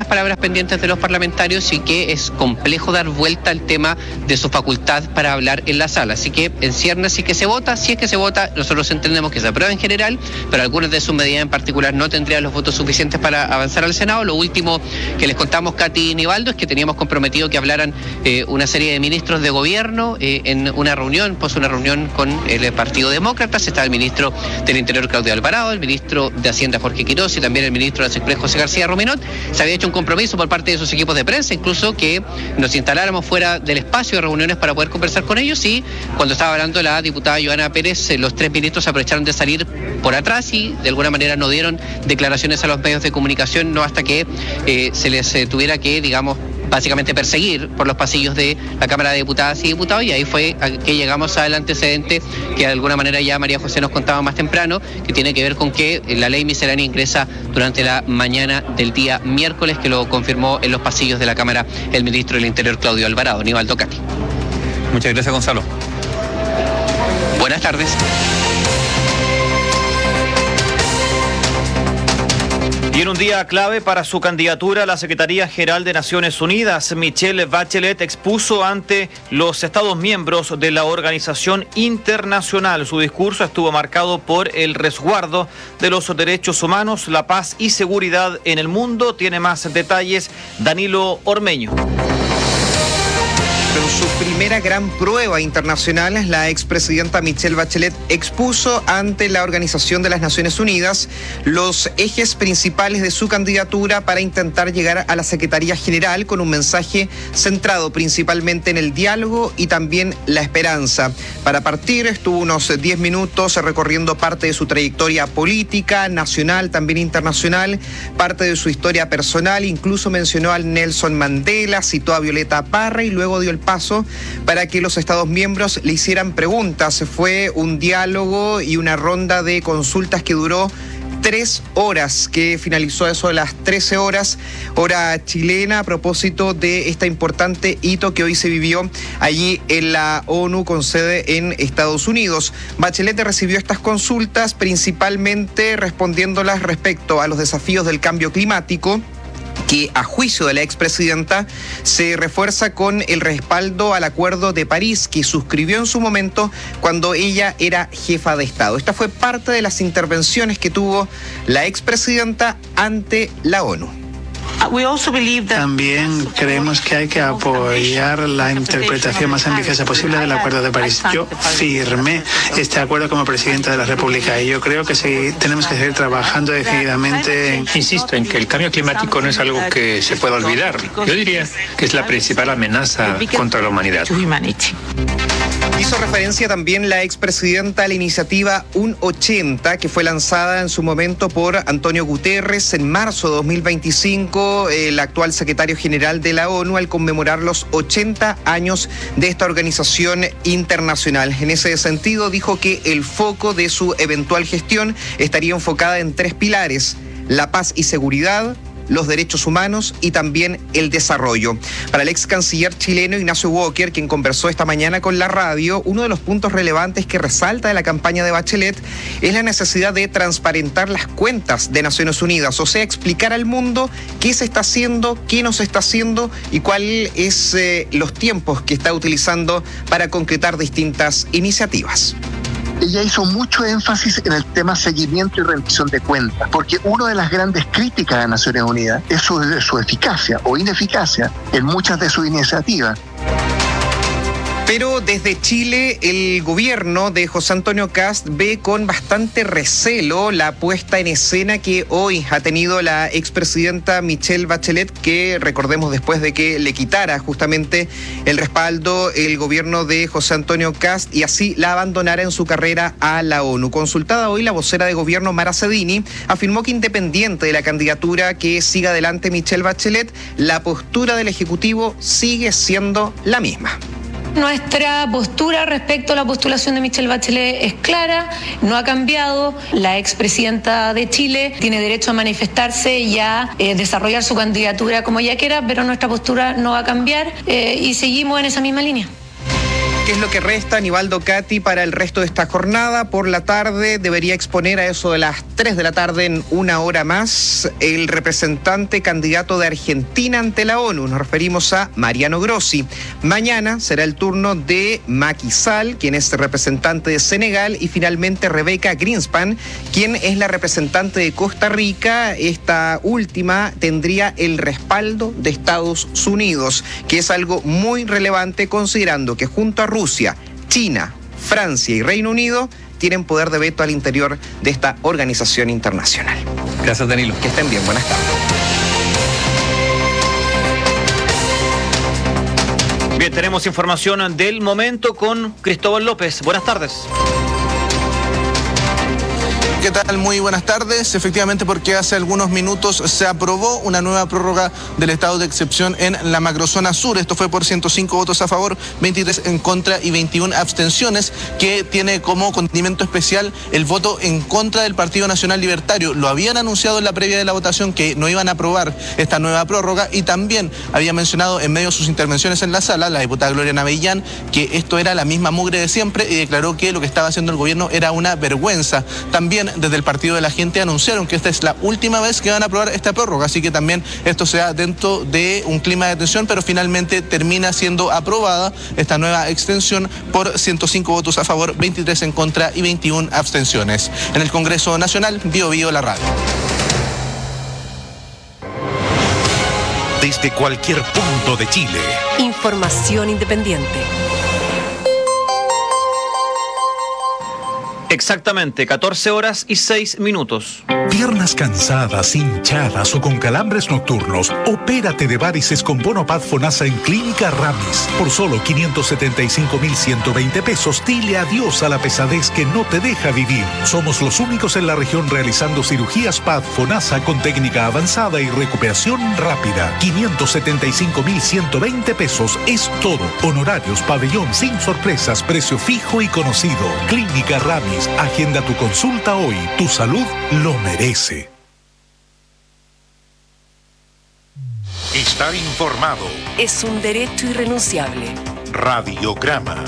palabras pendientes de los parlamentarios y que es complejo dar vuelta al tema de su facultad para hablar en la sala. Así que en ciernes sí que se vota, si es que se vota, nosotros entendemos que se aprueba en general, pero algunas de sus medidas en particular no tendrían los votos suficientes para avanzar al Senado. Lo último que les contamos, Katy y Nivaldo, es que teníamos comprometido que hablaran una serie de ministros de gobierno en una reunión, una reunión con el Partido Demócrata. Estaba el ministro del Interior, Claudio Alvarado, el ministro de Hacienda, Jorge Quiroz, y también el ministro de Express, José García Rominot. Se había hecho un compromiso por parte de sus equipos de prensa, incluso que nos instaláramos fuera del espacio de reuniones para poder conversar con ellos, y cuando estaba hablando la diputada Johanna Pérez, los tres ministros aprovecharon de salir por atrás y de alguna manera no dieron declaraciones a los medios de comunicación, no hasta que se les tuviera que, digamos, básicamente perseguir por los pasillos de la Cámara de Diputadas y Diputados, y ahí fue que llegamos al antecedente que de alguna manera ya María José nos contaba más temprano, que tiene que ver con que la ley miscelánea ingresa durante la mañana del día miércoles, que lo confirmó en los pasillos de la Cámara el ministro del Interior, Claudio Alvarado. Nivaldo, Katy. Muchas gracias, Gonzalo. Buenas tardes. Y en un día clave para su candidatura a la Secretaría General de Naciones Unidas, Michelle Bachelet expuso ante los Estados miembros de la organización internacional. Su discurso estuvo marcado por el resguardo de los derechos humanos, la paz y seguridad en el mundo. Tiene más detalles Danilo Ormeño. En su primera gran prueba internacional, la expresidenta Michelle Bachelet expuso ante la Organización de las Naciones Unidas los ejes principales de su candidatura para intentar llegar a la Secretaría General, con un mensaje centrado principalmente en el diálogo y también la esperanza. Para partir, estuvo unos 10 minutos recorriendo parte de su trayectoria política, nacional, también internacional, parte de su historia personal, incluso mencionó al Nelson Mandela, citó a Violeta Parra y luego dio el paso para que los Estados miembros le hicieran preguntas. Fue un diálogo y una ronda de consultas que duró 3 horas, que finalizó a eso de las 13 horas, hora chilena, a propósito de este importante hito que hoy se vivió allí en la ONU con sede en Estados Unidos. Bachelet recibió estas consultas principalmente respondiéndolas respecto a los desafíos del cambio climático, que a juicio de la expresidenta se refuerza con el respaldo al Acuerdo de París, que suscribió en su momento cuando ella era jefa de Estado. Esta fue parte de las intervenciones que tuvo la expresidenta ante la ONU. También creemos que hay que apoyar la interpretación más ambiciosa posible del Acuerdo de París. Yo firmé este acuerdo como presidenta de la República y yo creo que tenemos que seguir trabajando decididamente. Insisto en que el cambio climático no es algo que se pueda olvidar. Yo diría que es la principal amenaza contra la humanidad. Hizo referencia también la expresidenta a la iniciativa UN80, que fue lanzada en su momento por Antonio Guterres en marzo de 2025, el actual secretario general de la ONU, al conmemorar los 80 años de esta organización internacional. En ese sentido, dijo que el foco de su eventual gestión estaría enfocada en 3 pilares: la paz y seguridad, los derechos humanos y también el desarrollo. Para el ex canciller chileno Ignacio Walker, quien conversó esta mañana con la radio, uno de los puntos relevantes que resalta de la campaña de Bachelet es la necesidad de transparentar las cuentas de Naciones Unidas, o sea, explicar al mundo qué se está haciendo, qué no se está haciendo y cuáles es los tiempos que está utilizando para concretar distintas iniciativas. Ella hizo mucho énfasis en el tema seguimiento y rendición de cuentas, porque una de las grandes críticas a Naciones Unidas es su eficacia o ineficacia en muchas de sus iniciativas. Pero desde Chile, el gobierno de José Antonio Kast ve con bastante recelo la puesta en escena que hoy ha tenido la expresidenta Michelle Bachelet, que recordemos después de que le quitara justamente el respaldo el gobierno de José Antonio Kast y así la abandonara en su carrera a la ONU. Consultada hoy, la vocera de gobierno Mara Cedini afirmó que independiente de la candidatura que siga adelante Michelle Bachelet, la postura del Ejecutivo sigue siendo la misma. Nuestra postura respecto a la postulación de Michelle Bachelet es clara, no ha cambiado. La expresidenta de Chile tiene derecho a manifestarse y a desarrollar su candidatura como ella quiera, pero nuestra postura no va a cambiar y seguimos en esa misma línea. ¿Qué es lo que resta, Aníbaldo Cati, para el resto de esta jornada? Por la tarde debería exponer a eso de las 3 de la tarde, en una hora más, el representante candidato de Argentina ante la ONU. Nos referimos a Mariano Grossi. Mañana será el turno de Macky Sall, quien es representante de Senegal, y finalmente Rebecca Greenspan, quien es la representante de Costa Rica. Esta última tendría el respaldo de Estados Unidos, que es algo muy relevante considerando que junto a Rusia, China, Francia y Reino Unido tienen poder de veto al interior de esta organización internacional. Gracias, Danilo. Que estén bien, buenas tardes. Bien, tenemos información del momento con Cristóbal López. Buenas tardes. ¿Qué tal? Muy buenas tardes. Efectivamente, porque hace algunos minutos se aprobó una nueva prórroga del estado de excepción en la macrozona sur. Esto fue por 105 votos a favor, 23 en contra y 21 abstenciones, que tiene como condimento especial el voto en contra del Partido Nacional Libertario. Lo habían anunciado en la previa de la votación que no iban a aprobar esta nueva prórroga, y también había mencionado en medio de sus intervenciones en la sala la diputada Gloria Navellán que esto era la misma mugre de siempre, y declaró que lo que estaba haciendo el gobierno era una vergüenza. También desde el Partido de la Gente anunciaron que esta es la última vez que van a aprobar esta prórroga, así que también esto se da dentro de un clima de tensión, pero finalmente termina siendo aprobada esta nueva extensión por 105 votos a favor, 23 en contra y 21 abstenciones. En el Congreso Nacional, Bio Bio, la radio. Desde cualquier punto de Chile. Información independiente. Exactamente, 14 horas y 6 minutos. Piernas cansadas, hinchadas o con calambres nocturnos, opérate de varices con Bonopad Fonasa en Clínica Ramis. Por solo 575.120 pesos, dile adiós a la pesadez que no te deja vivir. Somos los únicos en la región realizando cirugías PAD Fonasa con técnica avanzada y recuperación rápida. 575.120 pesos es todo. Honorarios, pabellón sin sorpresas, precio fijo y conocido. Clínica Ramis. Agenda tu consulta hoy. Tu salud lo merece. Estar informado es un derecho irrenunciable. Radiograma.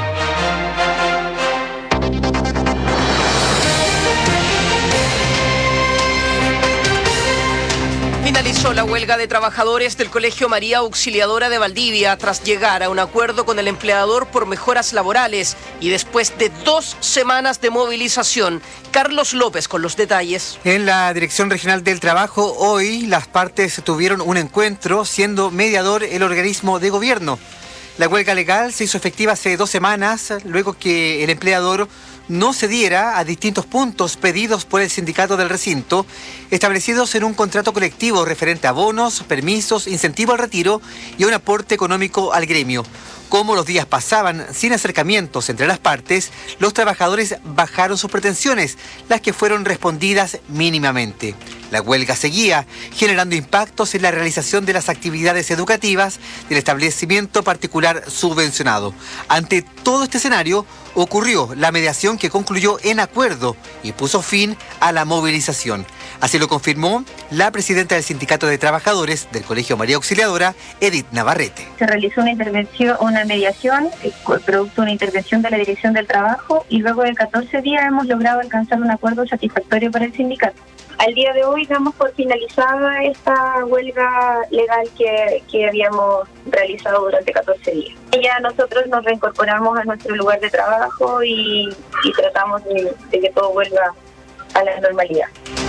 Finalizó la huelga de trabajadores del Colegio María Auxiliadora de Valdivia tras llegar a un acuerdo con el empleador por mejoras laborales y después de 2 semanas de movilización. Carlos López con los detalles. En la Dirección Regional del Trabajo, hoy las partes tuvieron un encuentro, siendo mediador el organismo de gobierno. La huelga legal se hizo efectiva hace 2 semanas, luego que el empleador no cediera a distintos puntos pedidos por el sindicato del recinto, establecidos en un contrato colectivo referente a bonos, permisos, incentivo al retiro y a un aporte económico al gremio. Como los días pasaban sin acercamientos entre las partes, los trabajadores bajaron sus pretensiones, las que fueron respondidas mínimamente. La huelga seguía, generando impactos en la realización de las actividades educativas del establecimiento particular subvencionado. Ante todo este escenario, ocurrió la mediación que concluyó en acuerdo y puso fin a la movilización. Así lo confirmó la presidenta del Sindicato de Trabajadores del Colegio María Auxiliadora, Edith Navarrete. Se realizó una mediación, producto de una intervención de la Dirección del Trabajo, y luego de 14 días hemos logrado alcanzar un acuerdo satisfactorio para el sindicato. Al día de hoy damos por finalizada esta huelga legal que habíamos realizado durante 14 días. Ya nosotros nos reincorporamos a nuestro lugar de trabajo y tratamos de que todo vuelva a la normalidad.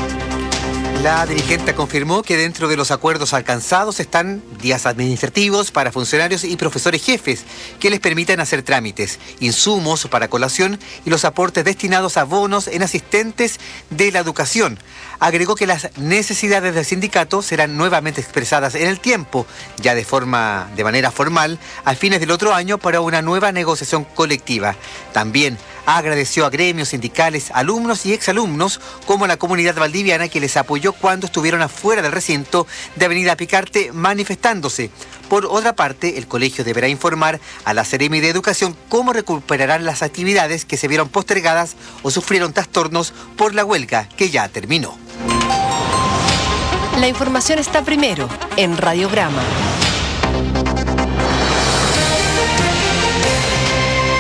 La dirigente confirmó que dentro de los acuerdos alcanzados están días administrativos para funcionarios y profesores jefes que les permitan hacer trámites, insumos para colación y los aportes destinados a bonos en asistentes de la educación. Agregó que las necesidades del sindicato serán nuevamente expresadas en el tiempo, ya de manera formal, a fines del otro año para una nueva negociación colectiva. También agradeció a gremios sindicales, alumnos y exalumnos, como la comunidad valdiviana que les apoyó cuando estuvieron afuera del recinto de Avenida Picarte manifestándose. Por otra parte, el colegio deberá informar a la Seremi de Educación cómo recuperarán las actividades que se vieron postergadas o sufrieron trastornos por la huelga que ya terminó. La información está primero en Radiograma.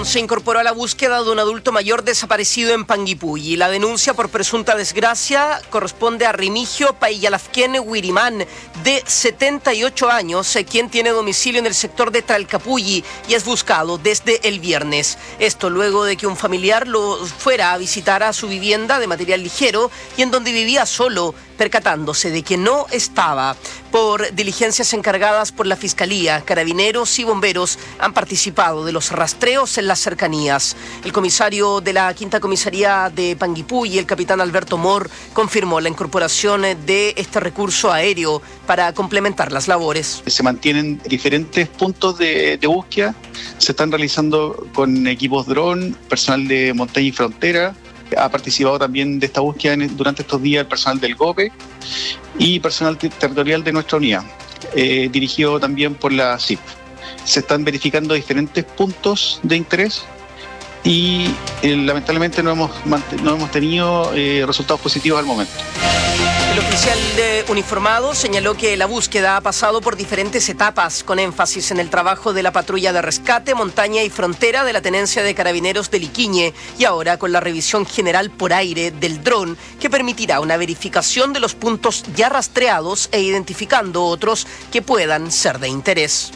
Asunción se incorporó a la búsqueda de un adulto mayor desaparecido en Panguipulli. La denuncia por presunta desgracia corresponde a Remigio Paillalafquén Wirimán, de 78 años, quien tiene domicilio en el sector de Talcapulli y es buscado desde el viernes. Esto luego de que un familiar lo fuera a visitar a su vivienda de material ligero y en donde vivía solo, percatándose de que no estaba. Por diligencias encargadas por la Fiscalía, carabineros y bomberos han participado de los rastreos en las cercanías. El comisario de la Quinta Comisaría de Panguipulli, el capitán Alberto Mor, confirmó la incorporación de este recurso aéreo para complementar las labores. Se mantienen diferentes puntos de búsqueda, se están realizando con equipos dron, personal de montaña y frontera. Ha participado también de esta búsqueda durante estos días el personal del GOPE y personal territorial de nuestra unidad, dirigido también por la CIP. Se están verificando diferentes puntos de interés y lamentablemente no hemos tenido resultados positivos al momento. El oficial uniformado señaló que la búsqueda ha pasado por diferentes etapas, con énfasis en el trabajo de la patrulla de rescate, montaña y frontera de la Tenencia de Carabineros de Liquiñe y ahora con la revisión general por aire del dron, que permitirá una verificación de los puntos ya rastreados e identificando otros que puedan ser de interés.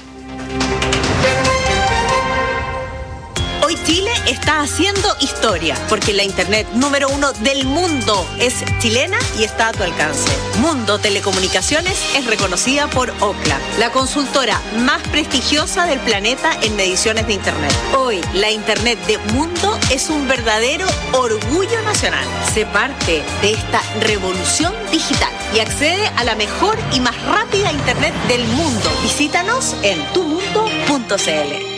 Hoy Chile está haciendo historia, porque la internet número 1 del mundo es chilena y está a tu alcance. Mundo Telecomunicaciones es reconocida por Ookla, la consultora más prestigiosa del planeta en mediciones de internet. Hoy, la internet de Mundo es un verdadero orgullo nacional. Sé parte de esta revolución digital y accede a la mejor y más rápida internet del mundo. Visítanos en tumundo.cl.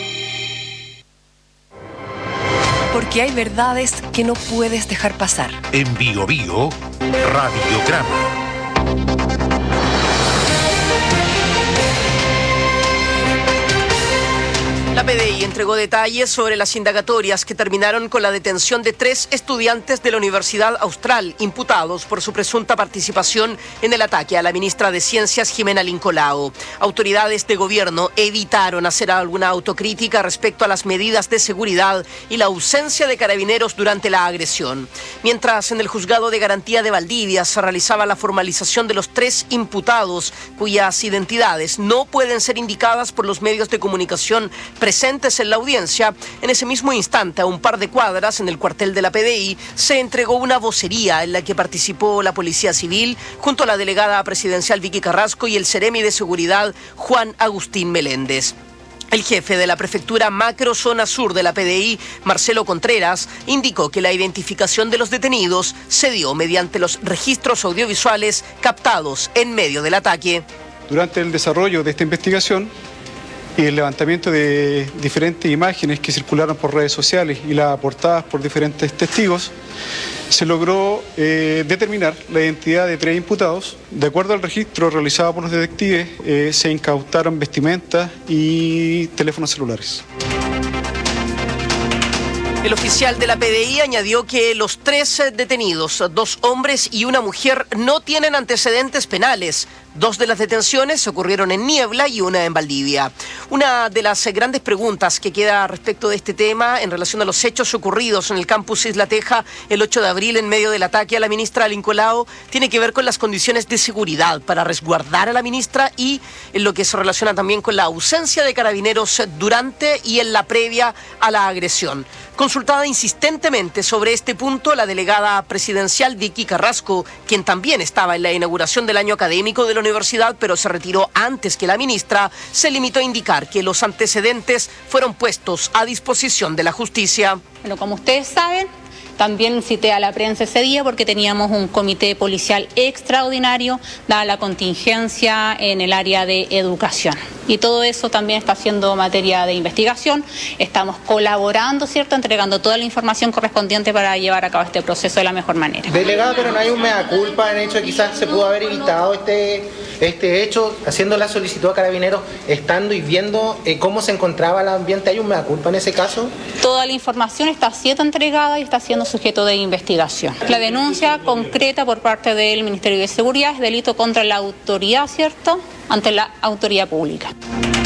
Porque hay verdades que no puedes dejar pasar. En Bio Bio, Radiograma. La PDI entregó detalles sobre las indagatorias que terminaron con la detención de 3 estudiantes de la Universidad Austral, imputados por su presunta participación en el ataque a la ministra de Ciencias, Jimena Lincolao. Autoridades de gobierno evitaron hacer alguna autocrítica respecto a las medidas de seguridad y la ausencia de carabineros durante la agresión. Mientras en el Juzgado de Garantía de Valdivia se realizaba la formalización de los 3 imputados, cuyas identidades no pueden ser indicadas por los medios de comunicación presentes en la audiencia, en ese mismo instante, a un par de cuadras en el cuartel de la PDI, se entregó una vocería en la que participó la Policía Civil junto a la delegada presidencial Vicky Carrasco y el Seremi de Seguridad Juan Agustín Meléndez. El jefe de la Prefectura Macro Zona Sur de la PDI, Marcelo Contreras, indicó que la identificación de los detenidos se dio mediante los registros audiovisuales captados en medio del ataque. Durante el desarrollo de esta investigación y el levantamiento de diferentes imágenes que circularon por redes sociales y las aportadas por diferentes testigos, se logró determinar la identidad de 3 imputados. De acuerdo al registro realizado por los detectives, se incautaron vestimentas y teléfonos celulares. El oficial de la PDI añadió que los 3 detenidos, 2 hombres y una mujer, no tienen antecedentes penales. 2 de las detenciones ocurrieron en Niebla y una en Valdivia. Una de las grandes preguntas que queda respecto de este tema en relación a los hechos ocurridos en el campus Isla Teja el 8 de abril en medio del ataque a la ministra Lincolao tiene que ver con las condiciones de seguridad para resguardar a la ministra y en lo que se relaciona también con la ausencia de carabineros durante y en la previa a la agresión. Consultada insistentemente sobre este punto, la delegada presidencial Vicky Carrasco, quien también estaba en la inauguración del año académico de la universidad, pero se retiró antes que la ministra, se limitó a indicar que los antecedentes fueron puestos a disposición de la justicia. Bueno, como ustedes saben, también cité a la prensa ese día porque teníamos un comité policial extraordinario, dada la contingencia en el área de educación. Y todo eso también está siendo materia de investigación. Estamos colaborando, ¿cierto?, entregando toda la información correspondiente para llevar a cabo este proceso de la mejor manera. Delegado, pero no hay un mea culpa en el hecho de que quizás se pudo haber evitado este hecho, haciendo la solicitud a Carabineros, estando y viendo cómo se encontraba el ambiente. ¿Hay un mea culpa en ese caso? Toda la información está siendo entregada y está siendo sujeto de investigación. La denuncia concreta por parte del Ministerio de Seguridad es delito contra la autoridad, ¿cierto?, ante la autoridad pública.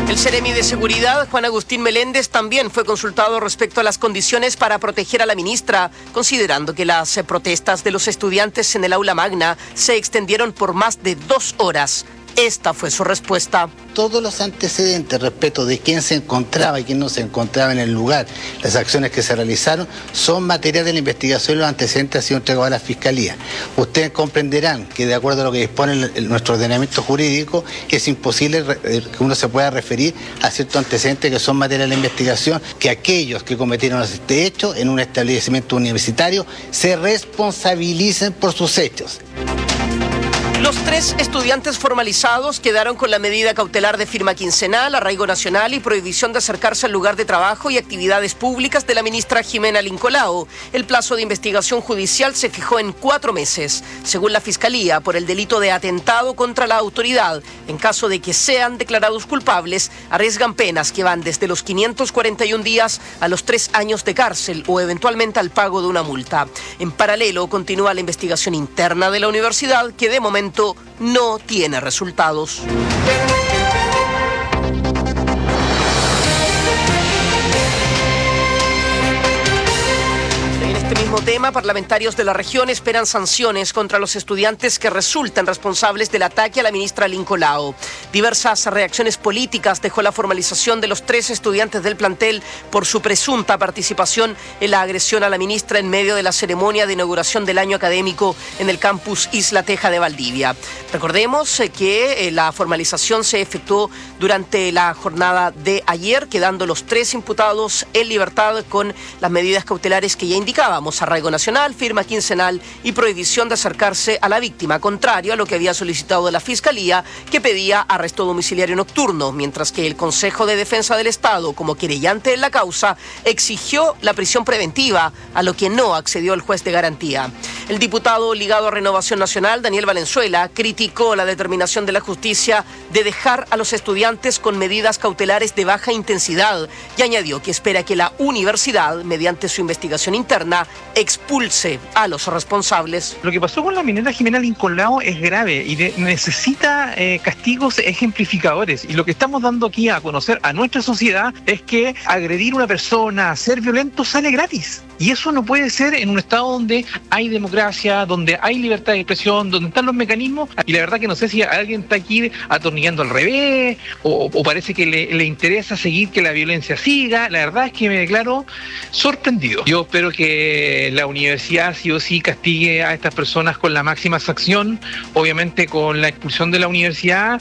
El Seremi de Seguridad, Juan Agustín Meléndez, también fue consultado respecto a las condiciones para proteger a la ministra, considerando que las protestas de los estudiantes en el aula magna se extendieron por más de 2 horas. Esta fue su respuesta. Todos los antecedentes respecto de quién se encontraba y quién no se encontraba en el lugar, las acciones que se realizaron, son materia de la investigación y los antecedentes han sido entregados a la Fiscalía. Ustedes comprenderán que de acuerdo a lo que dispone nuestro ordenamiento jurídico, es imposible que uno se pueda referir a ciertos antecedentes que son materia de la investigación, que aquellos que cometieron este hecho en un establecimiento universitario se responsabilicen por sus hechos. Los 3 estudiantes formalizados quedaron con la medida cautelar de firma quincenal, arraigo nacional y prohibición de acercarse al lugar de trabajo y actividades públicas de la ministra Jimena Lincolao. El plazo de investigación judicial se fijó en 4 meses, según la Fiscalía, por el delito de atentado contra la autoridad. En caso de que sean declarados culpables, arriesgan penas que van desde los 541 días a los 3 años de cárcel o eventualmente al pago de una multa. En paralelo, continúa la investigación interna de la universidad, que de momento no tiene resultados. Mismo tema, parlamentarios de la región esperan sanciones contra los estudiantes que resulten responsables del ataque a la ministra Lincolao. Diversas reacciones políticas dejó la formalización de los 3 estudiantes del plantel por su presunta participación en la agresión a la ministra en medio de la ceremonia de inauguración del año académico en el campus Isla Teja de Valdivia. Recordemos que la formalización se efectuó durante la jornada de ayer, quedando los 3 imputados en libertad con las medidas cautelares que ya indicábamos: arraigo nacional, firma quincenal y prohibición de acercarse a la víctima, contrario a lo que había solicitado la Fiscalía, que pedía arresto domiciliario nocturno, mientras que el Consejo de Defensa del Estado, como querellante en la causa, exigió la prisión preventiva, a lo que no accedió el juez de garantía. El diputado ligado a Renovación Nacional, Daniel Valenzuela, criticó la determinación de la justicia de dejar a los estudiantes con medidas cautelares de baja intensidad y añadió que espera que la universidad, mediante su investigación interna, expulse a los responsables. Lo que pasó con la ministra Jimena Lincolao es grave y necesita castigos ejemplificadores, y lo que estamos dando aquí a conocer a nuestra sociedad es que agredir a una persona, ser violento, sale gratis. Y eso no puede ser en un estado donde hay democracia, donde hay libertad de expresión, donde están los mecanismos. Y la verdad que no sé si alguien está aquí atornillando al revés o parece que le interesa seguir que la violencia siga. La verdad es que me declaro sorprendido. Yo espero que la universidad sí o sí castigue a estas personas con la máxima sanción, obviamente con la expulsión de la universidad.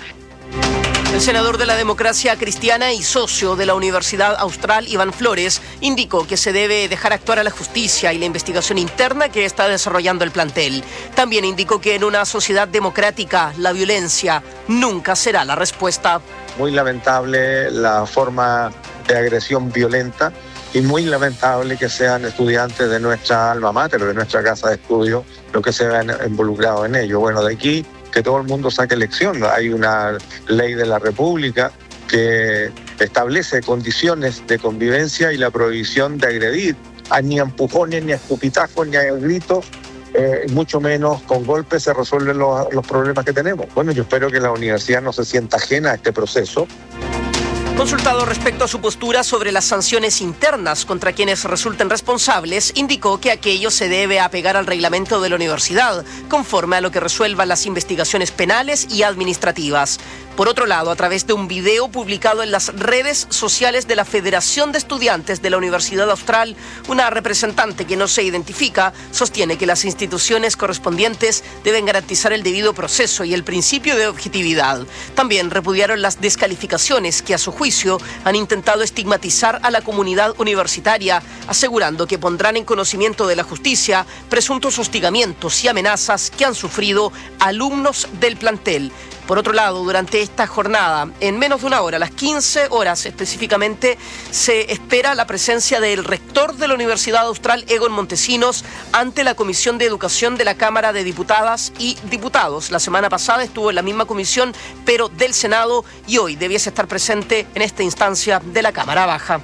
El senador de la Democracia Cristiana y socio de la Universidad Austral, Iván Flores, indicó que se debe dejar actuar a la justicia y la investigación interna que está desarrollando el plantel. También indicó que en una sociedad democrática la violencia nunca será la respuesta. Muy lamentable la forma de agresión violenta y muy lamentable que sean estudiantes de nuestra alma mater, de nuestra casa de estudio, los que se vean involucrados en ello. Bueno, de aquí que todo el mundo saque lección. Hay una ley de la República que establece condiciones de convivencia y la prohibición de agredir ni a empujones, ni a escupitajos, ni a gritos, mucho menos con golpes se resuelven los problemas que tenemos. Bueno, yo espero que la universidad no se sienta ajena a este proceso. Consultado respecto a su postura sobre las sanciones internas contra quienes resulten responsables, indicó que aquello se debe apegar al reglamento de la universidad, conforme a lo que resuelvan las investigaciones penales y administrativas. Por otro lado, a través de un video publicado en las redes sociales de la Federación de Estudiantes de la Universidad Austral, una representante que no se identifica sostiene que las instituciones correspondientes deben garantizar el debido proceso y el principio de objetividad. También repudiaron las descalificaciones que, a su juicio, han intentado estigmatizar a la comunidad universitaria, asegurando que pondrán en conocimiento de la justicia presuntos hostigamientos y amenazas que han sufrido alumnos del plantel. Por otro lado, durante esta jornada, en menos de una hora, a las 15 horas específicamente, se espera la presencia del rector de la Universidad Austral, Egon Montesinos, ante la Comisión de Educación de la Cámara de Diputadas y Diputados. La semana pasada estuvo en la misma comisión, pero del Senado, y hoy debiese estar presente en esta instancia de la Cámara Baja.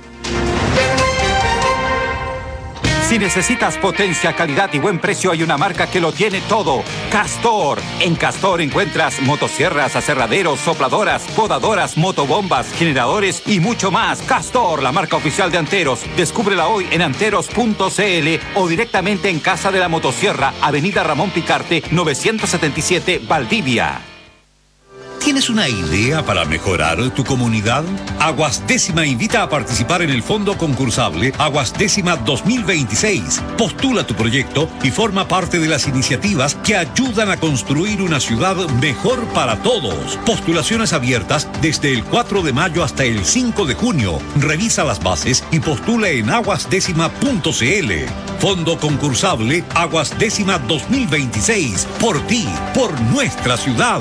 Si necesitas potencia, calidad y buen precio, hay una marca que lo tiene todo. Castor. En Castor encuentras motosierras, aserraderos, sopladoras, podadoras, motobombas, generadores y mucho más. Castor, la marca oficial de Anteros. Descúbrela hoy en anteros.cl o directamente en Casa de la Motosierra, Avenida Ramón Picarte, 977, Valdivia. ¿Tienes una idea para mejorar tu comunidad? Aguas Décima invita a participar en el fondo concursable Aguas Décima 2026. Postula tu proyecto y forma parte de las iniciativas que ayudan a construir una ciudad mejor para todos. Postulaciones abiertas desde el 4 de mayo hasta el 5 de junio. Revisa las bases y postula en aguasdécima.cl. Fondo concursable Aguas Décima 2026. Por ti, por nuestra ciudad.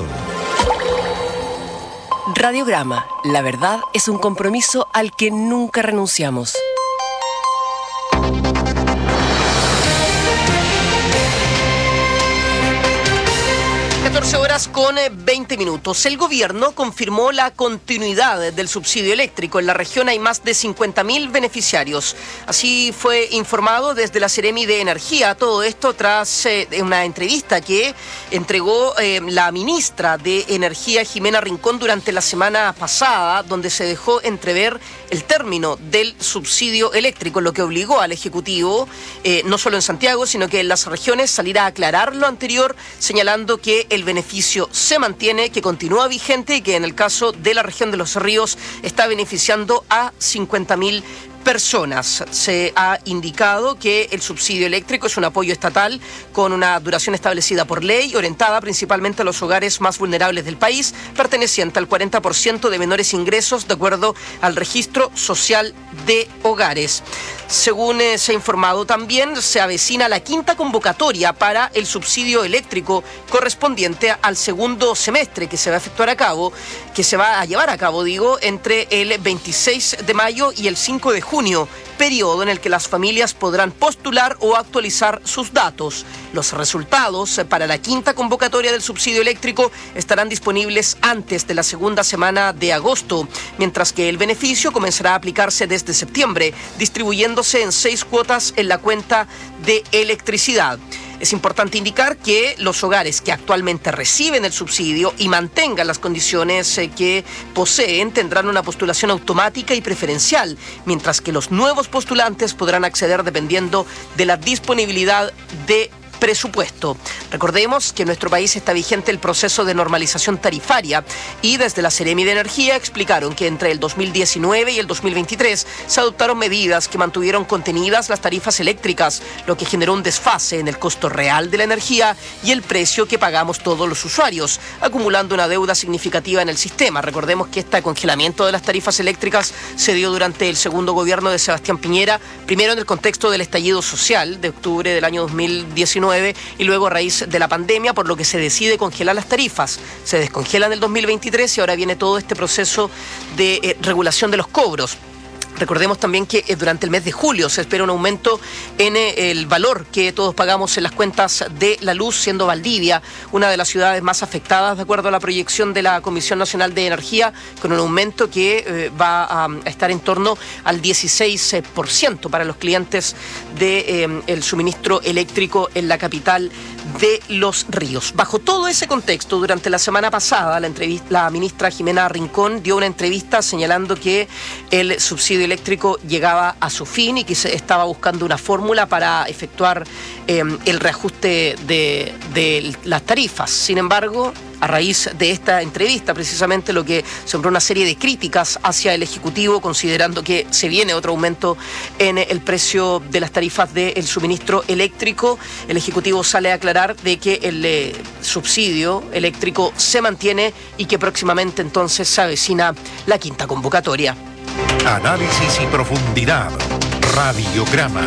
Radiograma. La verdad es un compromiso al que nunca renunciamos. 14 horas con 20 minutos. El gobierno confirmó la continuidad del subsidio eléctrico. En la región hay más de 50.000 beneficiarios. Así fue informado desde la Seremi de Energía. Todo esto tras una entrevista que entregó la ministra de Energía, Jimena Rincón, durante la semana pasada, donde se dejó entrever el término del subsidio eléctrico, lo que obligó al Ejecutivo, no solo en Santiago, sino que en las regiones, salir a aclarar lo anterior, señalando que el beneficio se mantiene, que continúa vigente y que en el caso de la región de Los Ríos está beneficiando a 50.000 personas. Se ha indicado que el subsidio eléctrico es un apoyo estatal con una duración establecida por ley, orientada principalmente a los hogares más vulnerables del país, perteneciente al 40% de menores ingresos, de acuerdo al registro social de hogares. Según se ha informado también, se avecina la quinta convocatoria para el subsidio eléctrico correspondiente al segundo semestre que se va a efectuar a cabo, que se va a llevar a cabo, entre el 26 de mayo y el 5 de junio, periodo en el que las familias podrán postular o actualizar sus datos. Los resultados para la quinta convocatoria del subsidio eléctrico estarán disponibles antes de la segunda semana de agosto, mientras que el beneficio comenzará a aplicarse desde septiembre, distribuyéndose en 6 cuotas en la cuenta de electricidad. Es importante indicar que los hogares que actualmente reciben el subsidio y mantengan las condiciones que poseen tendrán una postulación automática y preferencial, mientras que los nuevos postulantes podrán acceder dependiendo de la disponibilidad de presupuesto. Recordemos que en nuestro país está vigente el proceso de normalización tarifaria y desde la Seremi de Energía explicaron que entre el 2019 y el 2023 se adoptaron medidas que mantuvieron contenidas las tarifas eléctricas, lo que generó un desfase en el costo real de la energía y el precio que pagamos todos los usuarios, acumulando una deuda significativa en el sistema. Recordemos que este congelamiento de las tarifas eléctricas se dio durante el segundo gobierno de Sebastián Piñera, primero en el contexto del estallido social de octubre del año 2019 y luego a raíz de la pandemia, por lo que se decide congelar las tarifas. Se descongelan en el 2023 y ahora viene todo este proceso de regulación de los cobros. Recordemos también que durante el mes de julio se espera un aumento en el valor que todos pagamos en las cuentas de la luz, siendo Valdivia una de las ciudades más afectadas, de acuerdo a la proyección de la Comisión Nacional de Energía, con un aumento que va a estar en torno al 16% para los clientes del suministro eléctrico en la capital de Los Ríos. Bajo todo ese contexto, durante la semana pasada, la ministra Jimena Rincón dio una entrevista señalando que el subsidio eléctrico llegaba a su fin y que se estaba buscando una fórmula para efectuar el reajuste de las tarifas. Sin embargo, a raíz de esta entrevista, precisamente lo que sembró una serie de críticas hacia el Ejecutivo, considerando que se viene otro aumento en el precio de las tarifas del suministro eléctrico. El Ejecutivo sale a aclarar de que el subsidio eléctrico se mantiene y que próximamente entonces se avecina la quinta convocatoria. Análisis y profundidad. Radiograma.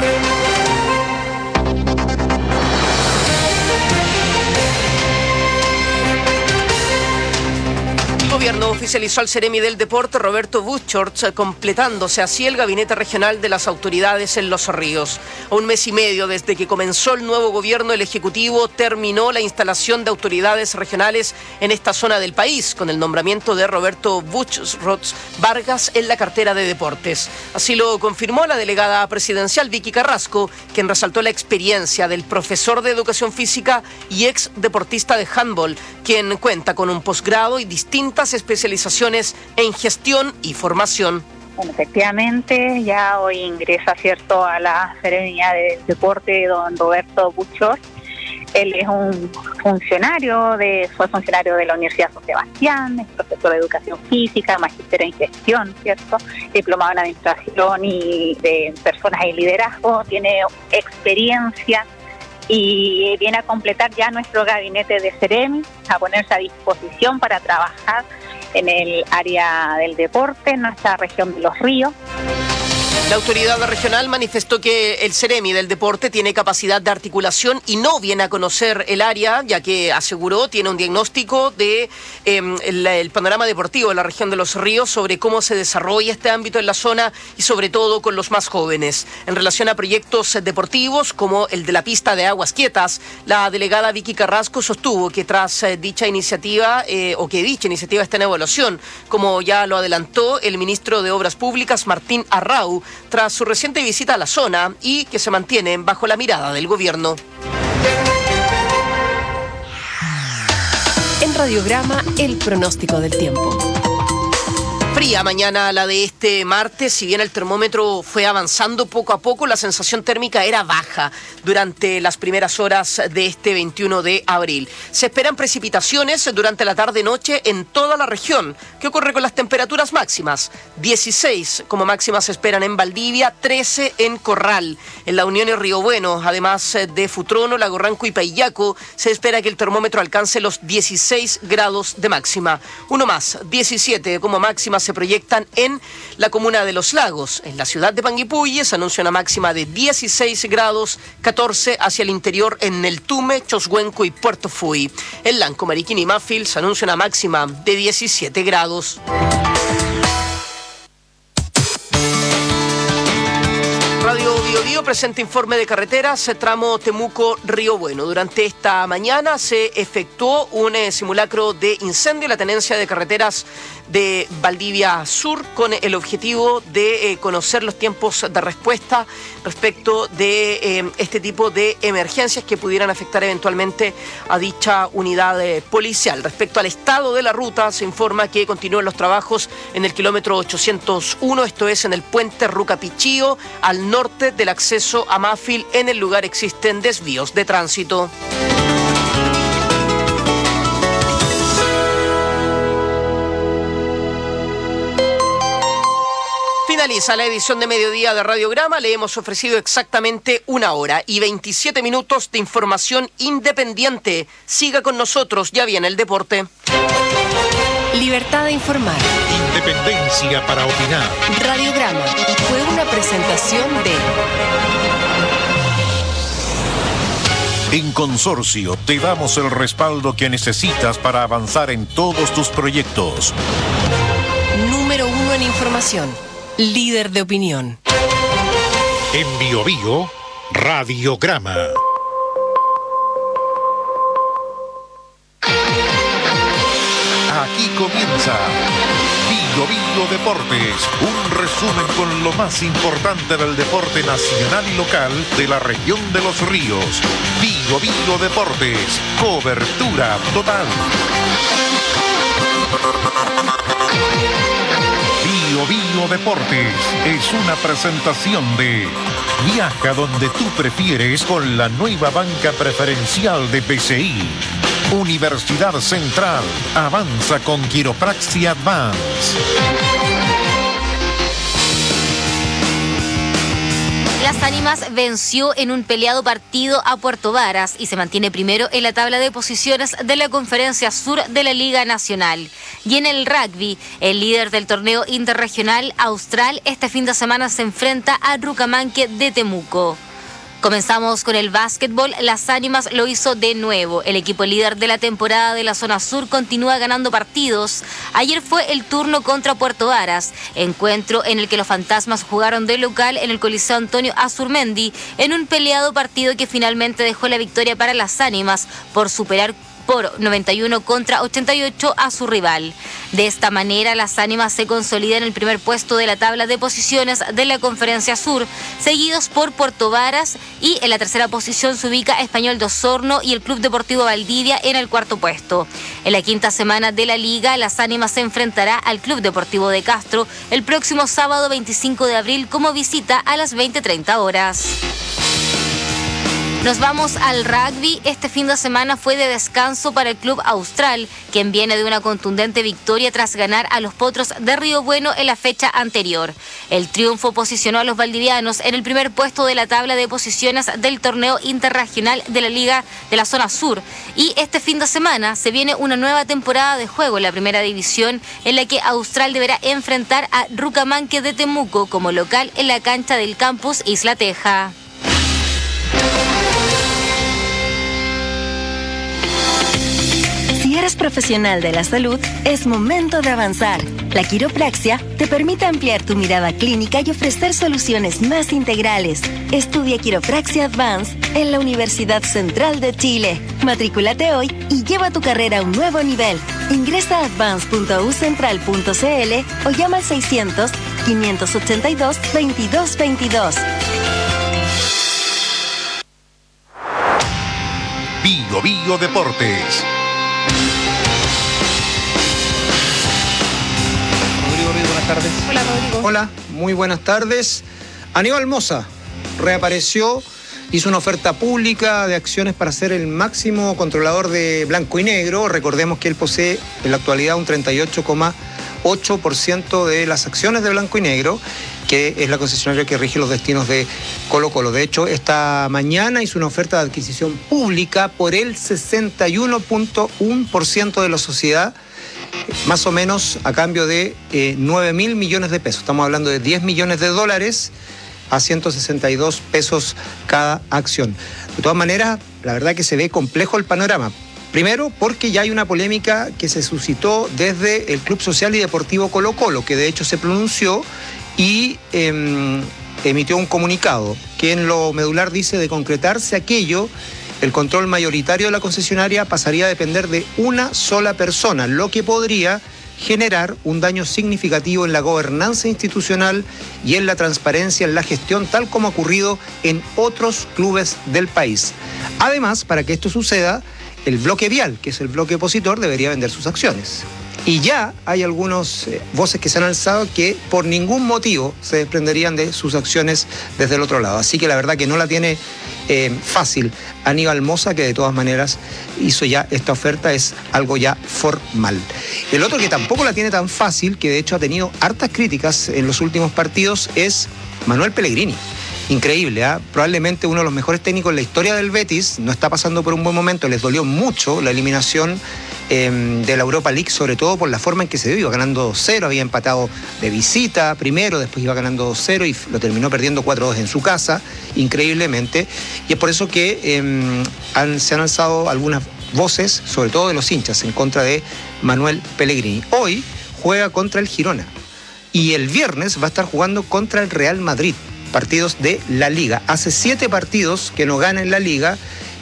El gobierno oficializó al Seremi del Deporte, Roberto Buschort, completándose así el gabinete regional de las autoridades en Los Ríos. A un mes y medio desde que comenzó el nuevo gobierno, el Ejecutivo terminó la instalación de autoridades regionales en esta zona del país, con el nombramiento de Roberto Buschort Vargas en la cartera de Deportes. Así lo confirmó la delegada presidencial Vicky Carrasco, quien resaltó la experiencia del profesor de educación física y ex deportista de handball, quien cuenta con un posgrado y distintas especializaciones en gestión y formación. Bueno, efectivamente, ya hoy ingresa, ¿cierto?, a la Seremía del Deporte don Roberto Buschort. Él es un fue funcionario de la Universidad San Sebastián, es profesor de educación física, magíster en gestión, ¿cierto?, diplomado en administración y de personas y liderazgo, tiene experiencia y viene a completar ya nuestro gabinete de Seremi, a ponerse a disposición para trabajar en el área del deporte, en nuestra región de Los Ríos. La autoridad regional manifestó que el Seremi del Deporte tiene capacidad de articulación y no viene a conocer el área, ya que aseguró tiene un diagnóstico de el panorama deportivo de la región de Los Ríos sobre cómo se desarrolla este ámbito en la zona y sobre todo con los más jóvenes. En relación a proyectos deportivos como el de la pista de Aguas Quietas, la delegada Vicky Carrasco sostuvo que tras dicha iniciativa está en evaluación, como ya lo adelantó el ministro de Obras Públicas Martín Arrau, tras su reciente visita a la zona y que se mantiene bajo la mirada del gobierno. En Radiograma, el pronóstico del tiempo. Fría mañana la de este martes, si bien el termómetro fue avanzando poco a poco, la sensación térmica era baja durante las primeras horas de este 21 de abril. Se esperan precipitaciones durante la tarde-noche en toda la región. ¿Qué ocurre con las temperaturas máximas? 16 como máximas se esperan en Valdivia, 13 en Corral. En La Unión y Río Bueno, además de Futrono, Lago Ranco y Paillaco, se espera que el termómetro alcance los 16 grados de máxima. Uno más, 17 como máxima se proyectan en la comuna de Los Lagos. En la ciudad de Panguipulli se anuncia una máxima de 16 grados, 14 hacia el interior en Neltume, Choshuenco y Puerto Fui. En Lanco, Mariquina y Mafil se anuncia una máxima de 17 grados. Radio Biobío presenta informe de carreteras, tramo Temuco-Río Bueno. Durante esta mañana se efectuó un simulacro de incendio en la tenencia de carreteras de Valdivia Sur con el objetivo de conocer los tiempos de respuesta respecto de este tipo de emergencias que pudieran afectar eventualmente a dicha unidad policial. Respecto al estado de la ruta, se informa que continúan los trabajos en el kilómetro 801, esto es en el puente Rucapichío, al norte del acceso a Mafil. En el lugar existen desvíos de tránsito. Finaliza la edición de mediodía de Radiograma. Le hemos ofrecido exactamente 1 hora y 27 minutos de información independiente. Siga con nosotros, ya viene el deporte. Libertad de informar. Independencia para opinar. Radiograma fue una presentación de... En Consorcio te damos el respaldo que necesitas para avanzar en todos tus proyectos. Número 1 en información. Líder de opinión. En Biobío, Radiograma. Aquí comienza Biobío Deportes, un resumen con lo más importante del deporte nacional y local de la región de Los Ríos. Biobío Deportes, cobertura total. Biobío Deportes es una presentación de Viaja donde tú prefieres con la nueva banca preferencial de BCI. Universidad Central avanza con Quiropraxia Advance. Las Ánimas venció en un peleado partido a Puerto Varas y se mantiene primero en la tabla de posiciones de la Conferencia Sur de la Liga Nacional. Y en el rugby, el líder del torneo interregional Austral este fin de semana se enfrenta a Rucamanque de Temuco. Comenzamos con el básquetbol. Las Ánimas lo hizo de nuevo. El equipo líder de la temporada de la zona sur continúa ganando partidos. Ayer fue el turno contra Puerto Varas, encuentro en el que los Fantasmas jugaron de local en el Coliseo Antonio Azurmendi, en un peleado partido que finalmente dejó la victoria para las Ánimas por superar por 91 contra 88 a su rival. De esta manera, las Ánimas se consolidan en el primer puesto de la tabla de posiciones de la Conferencia Sur, seguidos por Puerto Varas, y en la tercera posición se ubica Español de Osorno y el Club Deportivo Valdivia en el cuarto puesto. En la quinta semana de la liga, las Ánimas se enfrentará al Club Deportivo de Castro el próximo sábado 25 de abril como visita a las 20:30 horas. Nos vamos al rugby. Este fin de semana fue de descanso para el Club Austral, quien viene de una contundente victoria tras ganar a los Potros de Río Bueno en la fecha anterior. El triunfo posicionó a los valdivianos en el primer puesto de la tabla de posiciones del torneo interregional de la Liga de la Zona Sur. Y este fin de semana se viene una nueva temporada de juego en la primera división, en la que Austral deberá enfrentar a Rucamanque de Temuco como local en la cancha del campus Isla Teja. Si eres profesional de la salud, es momento de avanzar. La quiropraxia te permite ampliar tu mirada clínica y ofrecer soluciones más integrales. Estudia Quiropraxia Advance en la Universidad Central de Chile. Matrículate hoy y lleva tu carrera a un nuevo nivel. Ingresa a advance.ucentral.cl o llama al 600-582-2222. Bio Bio Deportes. Buenas tardes. Hola, Rodrigo. Hola, muy buenas tardes. Aníbal Mosa reapareció, hizo una oferta pública de acciones para ser el máximo controlador de Blanco y Negro. Recordemos que él posee en la actualidad un 38,8% de las acciones de Blanco y Negro, que es la concesionaria que rige los destinos de Colo-Colo. De hecho, esta mañana hizo una oferta de adquisición pública por el 61,1% de la sociedad, más o menos a cambio de 9.000 millones de pesos. Estamos hablando de 10 millones de dólares a 162 pesos cada acción. De todas maneras, la verdad que se ve complejo el panorama. Primero, porque ya hay una polémica que se suscitó desde el Club Social y Deportivo Colo-Colo, que de hecho se pronunció y emitió un comunicado que en lo medular dice: de concretarse aquello, el control mayoritario de la concesionaria pasaría a depender de una sola persona, lo que podría generar un daño significativo en la gobernanza institucional y en la transparencia en la gestión, tal como ha ocurrido en otros clubes del país. Además, para que esto suceda, el bloque vial, que es el bloque opositor, debería vender sus acciones. Y ya hay algunas voces que se han alzado que por ningún motivo se desprenderían de sus acciones desde el otro lado. Así que la verdad que no la tiene fácil Aníbal Mosa, que de todas maneras hizo ya esta oferta, es algo ya formal. El otro que tampoco la tiene tan fácil, que de hecho ha tenido hartas críticas en los últimos partidos, es Manuel Pellegrini. Increíble, ¿eh? Probablemente uno de los mejores técnicos en la historia del Betis, no está pasando por un buen momento, les dolió mucho la eliminación de la Europa League, sobre todo por la forma en que se dio. Iba ganando 2-0, había empatado de visita primero, después iba ganando 2-0 y lo terminó perdiendo 4-2 en su casa, increíblemente. Y es por eso que se han alzado algunas voces, sobre todo de los hinchas, en contra de Manuel Pellegrini. Hoy juega contra el Girona y el viernes va a estar jugando contra el Real Madrid, partidos de la Liga. Hace 7 partidos que no gana en la Liga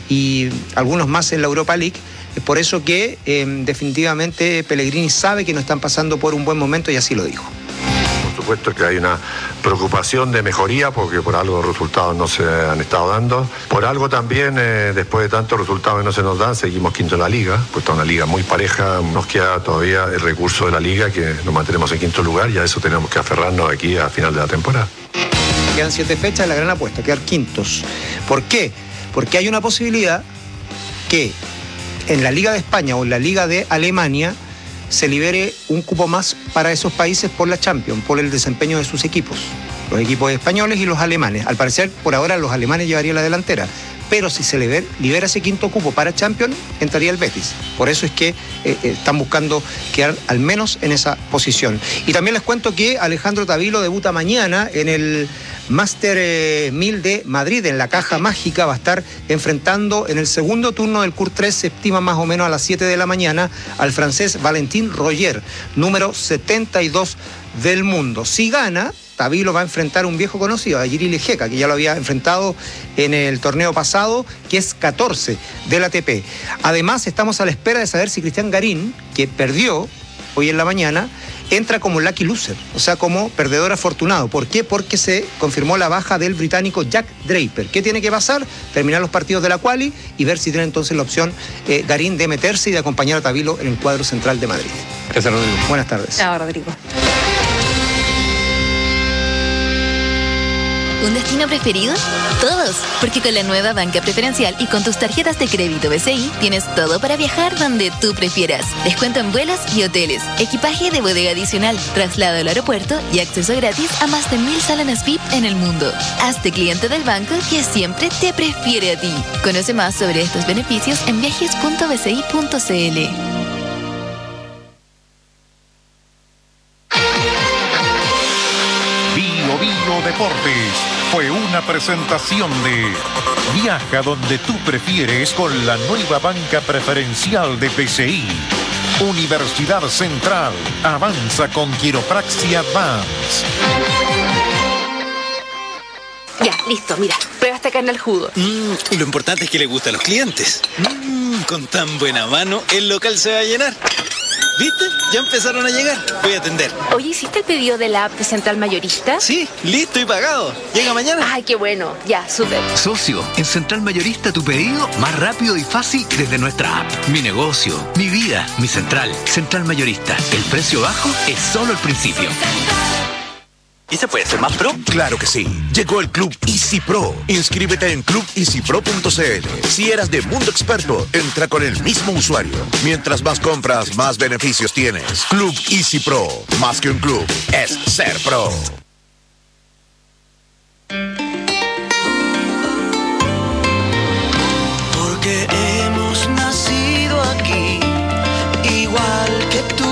y algunos más en la Europa League. Es por eso que definitivamente Pellegrini sabe que no están pasando por un buen momento y así lo dijo. Por supuesto que hay una preocupación de mejoría porque por algo los resultados no se han estado dando. Por algo también, después de tantos resultados que no se nos dan, seguimos quinto en la liga, pues está una liga muy pareja. Nos queda todavía el recurso de la liga, que nos mantenemos en quinto lugar, y a eso tenemos que aferrarnos aquí al final de la temporada. Quedan 7 fechas, la gran apuesta, quedar quintos. ¿Por qué? Porque hay una posibilidad que en la Liga de España o en la Liga de Alemania se libere un cupo más para esos países por la Champions, por el desempeño de sus equipos, los equipos españoles y los alemanes. Al parecer, por ahora, los alemanes llevarían la delantera, pero si se libera ese quinto cupo para Champions, entraría el Betis. Por eso es que están buscando quedar al menos en esa posición. Y también les cuento que Alejandro Tavilo debuta mañana en el Master 1000 de Madrid, en la Caja Mágica, va a estar enfrentando en el segundo turno del Cur 3, se estima más o menos a las 7 de la mañana, al francés Valentin Roger, número 72 del mundo. Si gana, Tabilo va a enfrentar a un viejo conocido, a Jirili Lejeca, que ya lo había enfrentado en el torneo pasado, que es 14 del ATP. Además, estamos a la espera de saber si Cristian Garín, que perdió hoy en la mañana, entra como lucky loser, o sea, como perdedor afortunado. ¿Por qué? Porque se confirmó la baja del británico Jack Draper. ¿Qué tiene que pasar? Terminar los partidos de la quali y ver si tiene entonces la opción Garín de meterse y de acompañar a Tabilo en el cuadro central de Madrid. Gracias, Rodrigo. Buenas tardes. Chao, Rodrigo. ¿Un destino preferido? Todos, porque con la nueva banca preferencial y con tus tarjetas de crédito BCI tienes todo para viajar donde tú prefieras. Descuento en vuelos y hoteles, equipaje de bodega adicional, traslado al aeropuerto y acceso gratis a más de 1000 salones VIP en el mundo. Hazte cliente del banco que siempre te prefiere a ti. Conoce más sobre estos beneficios en viajes.bci.cl. Bio Deportes fue una presentación de Viaja donde tú prefieres con la nueva banca preferencial de BCI. Universidad Central avanza con Quiropraxia Advance. Ya, listo, mira, prueba esta carne al jugo. Lo importante es que le gusta a los clientes. Con tan buena mano, el local se va a llenar. ¿Viste? Ya empezaron a llegar. Voy a atender. Oye, ¿hiciste el pedido de la app de Central Mayorista? Sí, listo y pagado. ¿Llega mañana? Ay, qué bueno. Ya, súper. Socio, en Central Mayorista tu pedido más rápido y fácil desde nuestra app. Mi negocio, mi vida, mi central. Central Mayorista. El precio bajo es solo el principio. ¿Y se puede ser más pro? Claro que sí. Llegó el Club Easy Pro. Inscríbete en clubeasypro.cl. Si eras de Mundo Experto, entra con el mismo usuario. Mientras más compras, más beneficios tienes. Club Easy Pro. Más que un club, es ser pro. Porque hemos nacido aquí, igual que tú.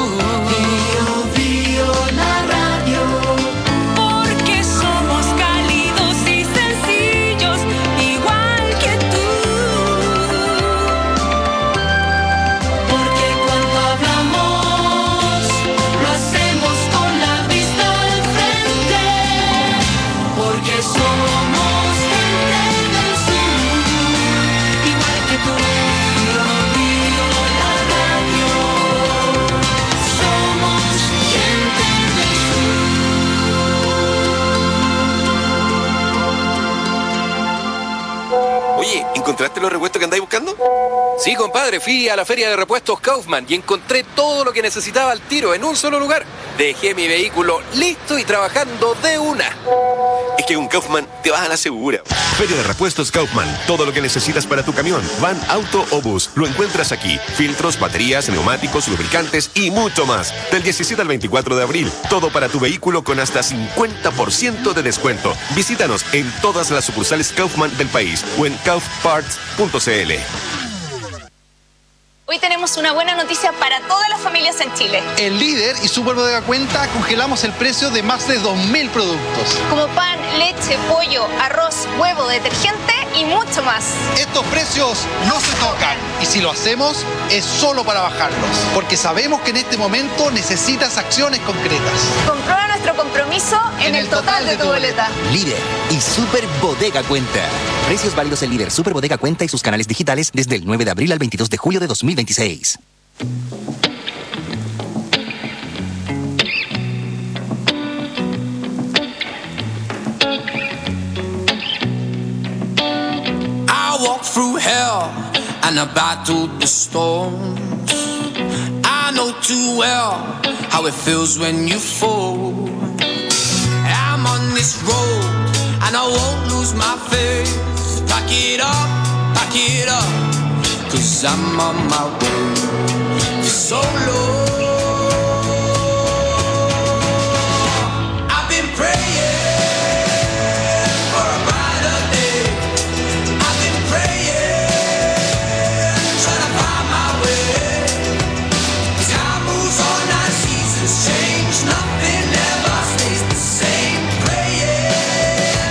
¿Encontraste los repuestos que andáis buscando? Sí, compadre, fui a la feria de repuestos Kaufman y encontré todo lo que necesitaba al tiro en un solo lugar. Dejé mi vehículo listo y trabajando de una. Es que con Kaufman te vas a la segura. Feria de repuestos Kaufman. Todo lo que necesitas para tu camión, van, auto o bus, lo encuentras aquí. Filtros, baterías, neumáticos, lubricantes y mucho más. Del 17 al 24 de abril. Todo para tu vehículo con hasta 50% de descuento. Visítanos en todas las sucursales Kaufman del país o en kaufparts.cl. Hoy tenemos una buena noticia para todas las familias en Chile. En Líder y Super Bodega Cuenta congelamos el precio de más de 2.000 productos. Como pan, leche, pollo, arroz, huevo, detergente y mucho más. Estos precios no se tocan y si lo hacemos es solo para bajarlos. Porque sabemos que en este momento necesitas acciones concretas. Comprueba nuestro compromiso en el total de tu boleta. Líder y Super Bodega Cuenta. Precios válidos en Líder, Super Bodega Cuenta y sus canales digitales desde el 9 de abril al 22 de julio de 2026. I walked through hell and I battled the storms. I know too well how it feels when you fall. I'm on this road and I won't lose my faith. Pack it up, 'cause I'm on my way for so long. I've been praying for a brighter day. I've been praying, trying to find my way. Time moves on, our seasons change, nothing ever stays the same. Praying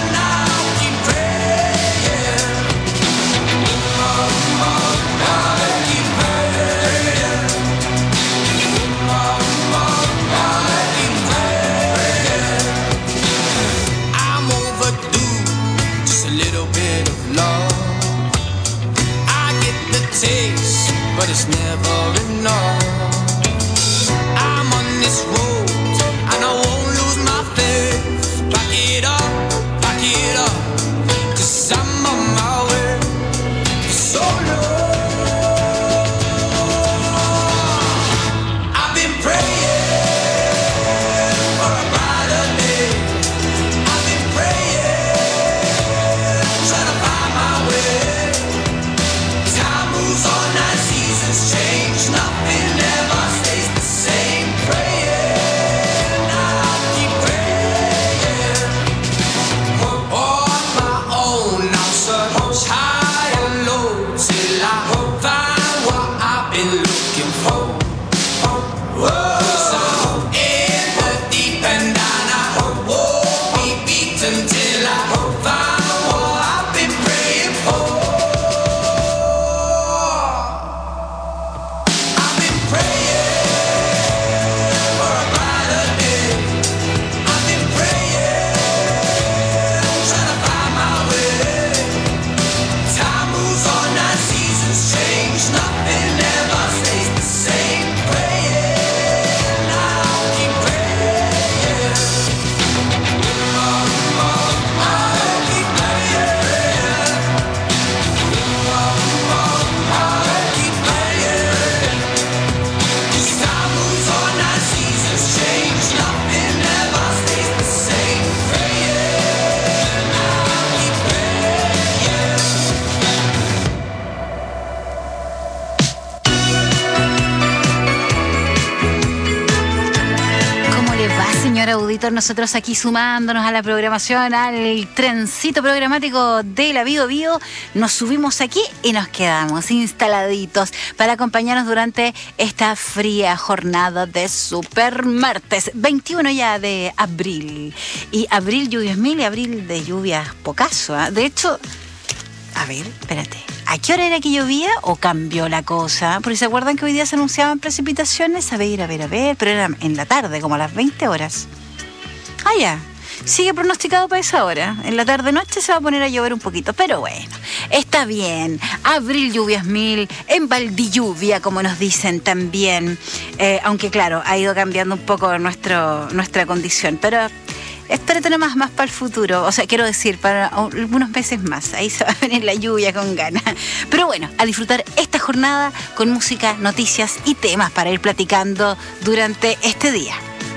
señor auditor, nosotros aquí sumándonos a la programación, al trencito programático de la Bio Bio, nos subimos aquí y nos quedamos instaladitos para acompañarnos durante esta fría jornada de super martes, 21 ya de abril. Y abril lluvias mil y abril de lluvias pocaso, ¿eh? De hecho, a ver, espérate. ¿A qué hora era que llovía o cambió la cosa? Porque se acuerdan que hoy día se anunciaban precipitaciones. A ver, pero era en la tarde, como a las 20 horas. Ah, ya. Sigue pronosticado para esa hora. En la tarde-noche se va a poner a llover un poquito, pero bueno, está bien. Abril lluvias mil, en Valdilluvia, como nos dicen también. Aunque claro, ha ido cambiando un poco nuestra condición, pero... espérate nomás más para el futuro, o sea, quiero decir, para algunos meses más. Ahí se va a venir la lluvia con ganas. Pero bueno, a disfrutar esta jornada con música, noticias y temas para ir platicando durante este día.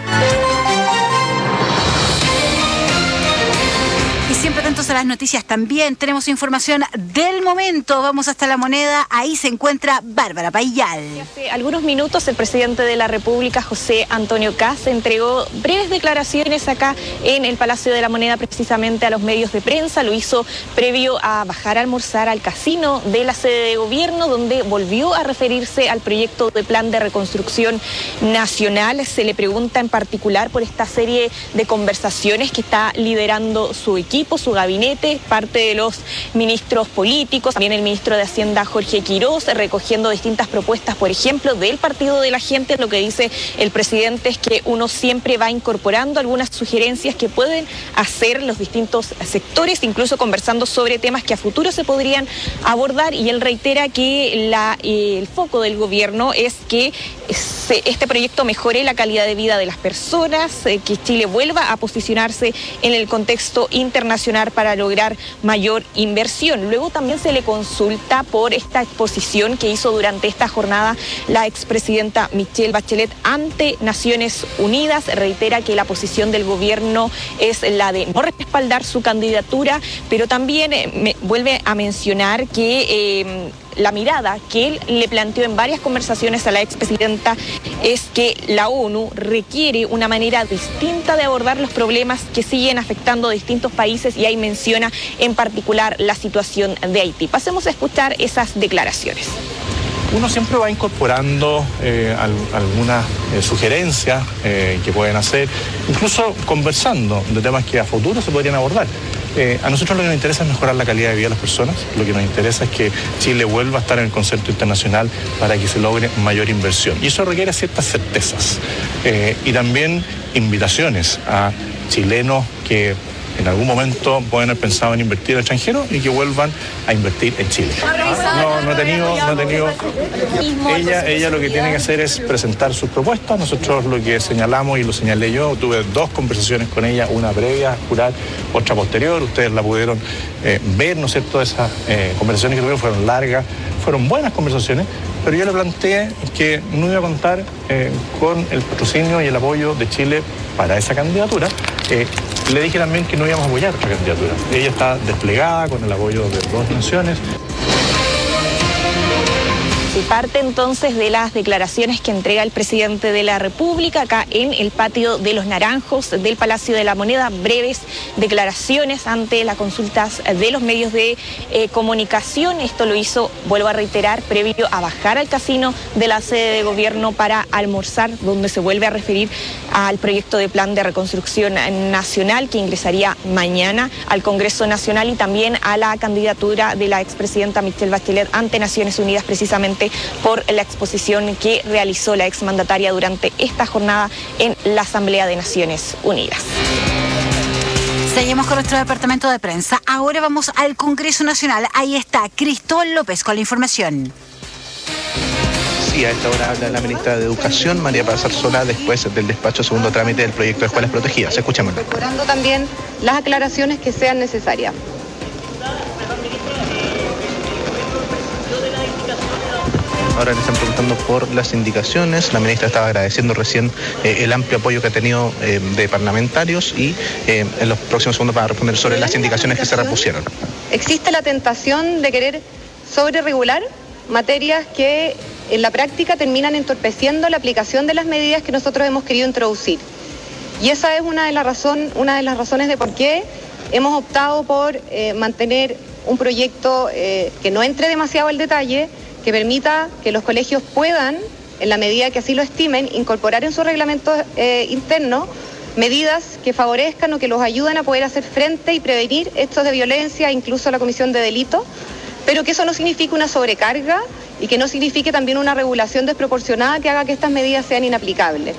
Y siempre atentos a las noticias también. Tenemos información del momento. Vamos hasta La Moneda. Ahí se encuentra Bárbara Payal. Hace algunos minutos el presidente de la República, José Antonio Kast, entregó breves declaraciones acá en el Palacio de la Moneda, precisamente a los medios de prensa. Lo hizo previo a bajar a almorzar al casino de la sede de gobierno, donde volvió a referirse al proyecto de plan de reconstrucción nacional. Se le pregunta en particular por esta serie de conversaciones que está liderando su equipo, su gabinete, parte de los ministros políticos, también el ministro de Hacienda Jorge Quirós, recogiendo distintas propuestas, por ejemplo, del Partido de la Gente. Lo que dice el presidente es que uno siempre va incorporando algunas sugerencias que pueden hacer los distintos sectores, incluso conversando sobre temas que a futuro se podrían abordar, y él reitera que el foco del gobierno es que este proyecto mejore la calidad de vida de las personas, que Chile vuelva a posicionarse en el contexto internacional para lograr mayor inversión. Luego también se le consulta por esta exposición que hizo durante esta jornada la expresidenta Michelle Bachelet ante Naciones Unidas. Reitera que la posición del gobierno es la de no respaldar su candidatura, pero también vuelve a mencionar que la mirada que él le planteó en varias conversaciones a la expresidenta es que la ONU requiere una manera distinta de abordar los problemas que siguen afectando a distintos países, y ahí menciona en particular la situación de Haití. Pasemos a escuchar esas declaraciones. Uno siempre va incorporando algunas sugerencias que pueden hacer, incluso conversando de temas que a futuro se podrían abordar. A nosotros lo que nos interesa es mejorar la calidad de vida de las personas. Lo que nos interesa es que Chile vuelva a estar en el concepto internacional para que se logre mayor inversión. Y eso requiere ciertas certezas y también invitaciones a chilenos que en algún momento pueden haber pensado en invertir al extranjero y que vuelvan a invertir en Chile. No he tenido. Ella lo que tiene que hacer es presentar sus propuestas. Nosotros lo que señalamos, y lo señalé yo, tuve 2 conversaciones con ella, una previa, jurar, otra posterior. Ustedes la pudieron ver, ¿no es cierto? Esas conversaciones que tuvieron fueron largas, fueron buenas conversaciones, pero yo le planteé que no iba a contar con el patrocinio y el apoyo de Chile para esa candidatura. Le dije también que no íbamos a apoyar otra candidatura. Ella está desplegada con el apoyo de 2 naciones. Y parte entonces de las declaraciones que entrega el presidente de la República acá en el patio de los Naranjos del Palacio de la Moneda. Breves declaraciones ante las consultas de los medios de comunicación. Esto lo hizo, vuelvo a reiterar, previo a bajar al casino de la sede de gobierno para almorzar, donde se vuelve a referir al proyecto de plan de reconstrucción nacional que ingresaría mañana al Congreso Nacional, y también a la candidatura de la expresidenta Michelle Bachelet ante Naciones Unidas, precisamente por la exposición que realizó la exmandataria durante esta jornada en la Asamblea de Naciones Unidas. Seguimos con nuestro departamento de prensa. Ahora vamos al Congreso Nacional. Ahí está Cristóbal López con la información. Sí, a esta hora habla la ministra de Educación, María Paz Arzola, después del despacho segundo trámite del proyecto de escuelas protegidas. Escuchémoslo. Incorporando también las aclaraciones que sean necesarias. Ahora le están preguntando por las indicaciones. La ministra estaba agradeciendo recién el amplio apoyo que ha tenido de parlamentarios, y en los próximos segundos van a responder sobre las indicaciones que se repusieron. ¿Existe la tentación de querer sobreregular materias que en la práctica terminan entorpeciendo la aplicación de las medidas que nosotros hemos querido introducir? Y esa es una de las razones de por qué hemos optado por mantener un proyecto que no entre demasiado al detalle, que permita que los colegios puedan, en la medida que así lo estimen, incorporar en su reglamento interno medidas que favorezcan o que los ayuden a poder hacer frente y prevenir hechos de violencia, incluso la comisión de delitos, pero que eso no signifique una sobrecarga y que no signifique también una regulación desproporcionada que haga que estas medidas sean inaplicables.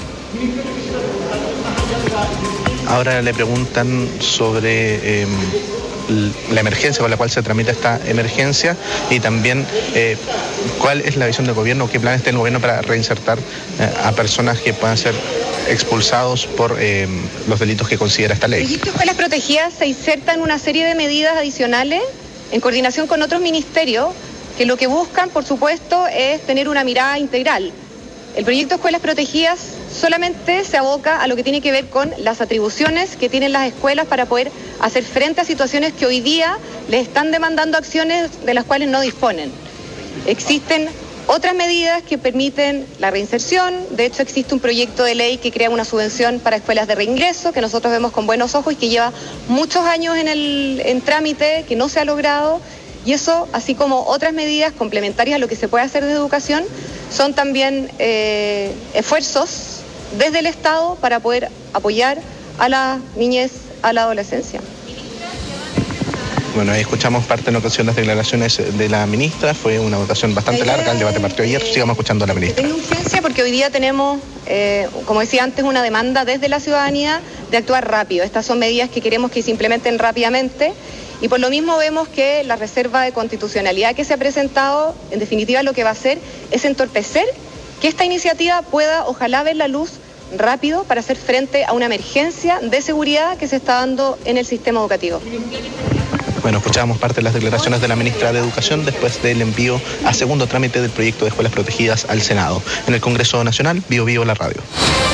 Ahora le preguntan sobre la emergencia con la cual se tramita esta emergencia y también cuál es la visión del gobierno, qué planes tiene el gobierno para reinsertar a personas que puedan ser expulsados por los delitos que considera esta ley. El proyecto de escuelas protegidas se inserta en una serie de medidas adicionales en coordinación con otros ministerios que lo que buscan, por supuesto, es tener una mirada integral. El proyecto de escuelas protegidas solamente se aboca a lo que tiene que ver con las atribuciones que tienen las escuelas para poder hacer frente a situaciones que hoy día les están demandando acciones de las cuales no disponen. Existen otras medidas que permiten la reinserción. De hecho, existe un proyecto de ley que crea una subvención para escuelas de reingreso, que nosotros vemos con buenos ojos y que lleva muchos años en trámite, que no se ha logrado. Y eso, así como otras medidas complementarias a lo que se puede hacer de educación, son también esfuerzos desde el Estado para poder apoyar a la niñez, a la adolescencia. Bueno, ahí escuchamos parte en ocasión las declaraciones de la ministra. Fue una votación bastante larga, el debate partió ayer. Sigamos escuchando a la ministra. Tengo urgencia porque hoy día tenemos, como decía antes, una demanda desde la ciudadanía de actuar rápido. Estas son medidas que queremos que se implementen rápidamente y por lo mismo vemos que la reserva de constitucionalidad que se ha presentado, en definitiva lo que va a hacer es entorpecer que esta iniciativa pueda, ojalá, ver la luz rápido para hacer frente a una emergencia de seguridad que se está dando en el sistema educativo. Bueno, escuchábamos parte de las declaraciones de la ministra de Educación después del envío a segundo trámite del proyecto de escuelas protegidas al Senado. En el Congreso Nacional, Bio Bio la radio.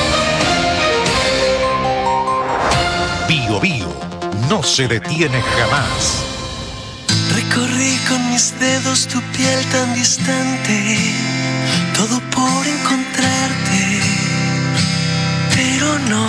Bio Bio no se detiene jamás. Recorrí con mis dedos tu piel tan distante, todo por encontrarte, pero no.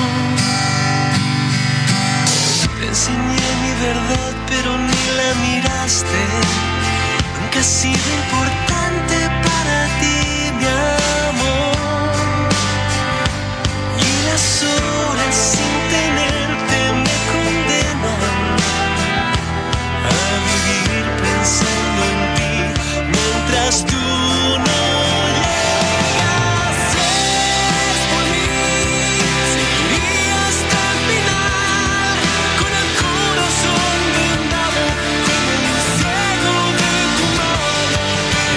Te enseñé mi verdad, pero ni la miraste. Nunca ha sido importante para ti, mi amor. Y las horas sin tenerte me condenan a vivir pensando en ti mientras tú no llegas. Es por mí, seguiría hasta el final, con el corazón vendado como un ciego de tu mano.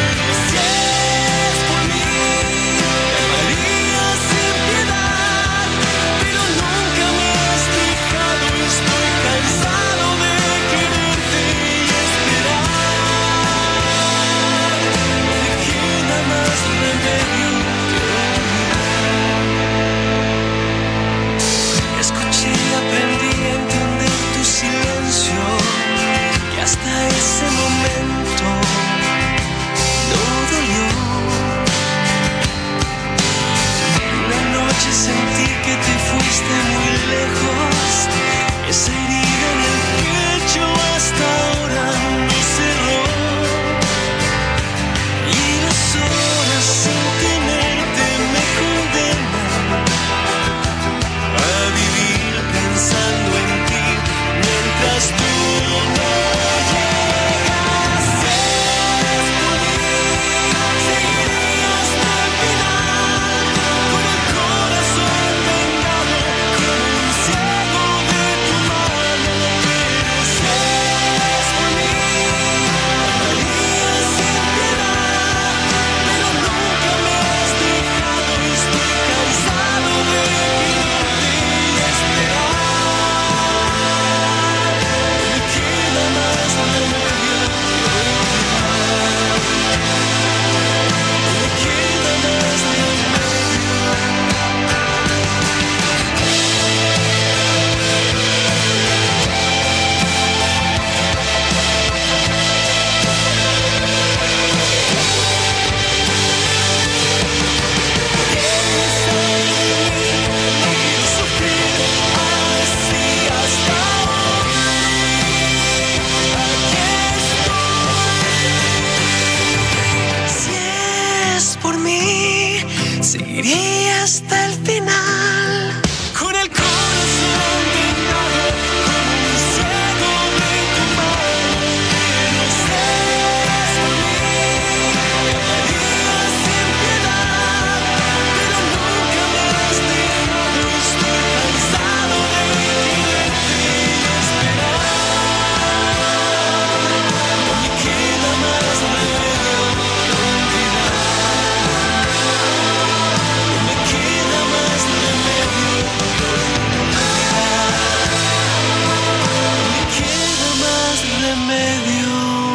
hasta el final. Con el corazón vendado como un ciego de tu mano, que no seas por mí, amaría sin piedad, pero nunca más dejado. Estoy cansado de quererte y esperar. No me queda más remedio que olvidar. No me queda más remedio que olvidar. No me queda más remedio.